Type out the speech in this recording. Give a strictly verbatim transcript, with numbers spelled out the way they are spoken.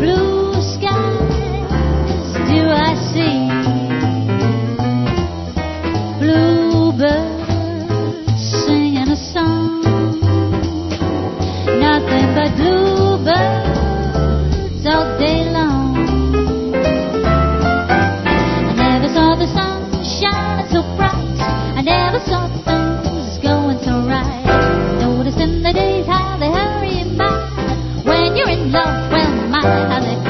blue skies do I see? Bluebirds singing a song, nothing but bluebirds all day long. I never saw the sun shining so bright, I never saw things going so right. Notice in the days how they hurry by. When you're in love, well, my, how they